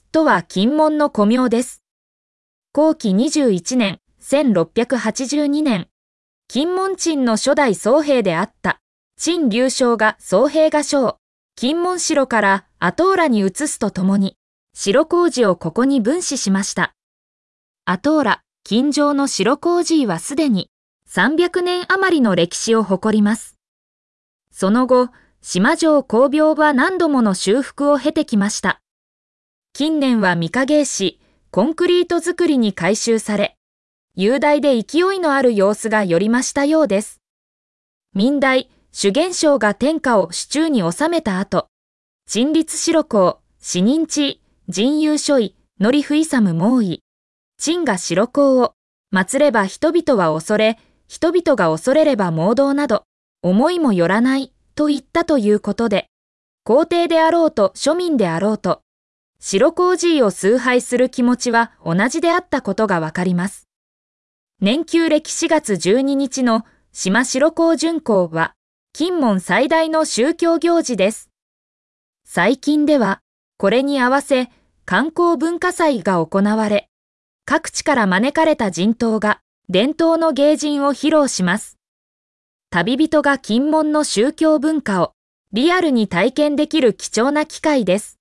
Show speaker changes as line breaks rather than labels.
とは金門の古名です。弘紀21年、1682年、金門鎮の初代宗兵であった、陳隆正が宗兵ヶ所を金門城から後浦に移すとともに、城小路をここに分祀しました。後浦、金城の城小路はすでに300年余りの歴史を誇ります。その後、島城工廟は何度もの修復を経てきました。近年は御影石、コンクリート造りに改修され、雄大で勢いのある様子がより増したようです。明代、朱元璋が天下を手中に収めた後、陳立白公、死人地、陣遊書位、則不勇猛威、陳が白公を、祀れば人々は恐れ、人々が恐れれば妄動など、思いもよらないと言ったということで、皇帝であろうと庶民であろうと、白麹寺を崇拝する気持ちは同じであったことがわかります。年旧暦4月12日の島白麹巡行は、金門最大の宗教行事です。最近では、これに合わせ観光文化祭が行われ、各地から招かれた人頭が伝統の芸人を披露します。旅人が金門の宗教文化をリアルに体験できる貴重な機会です。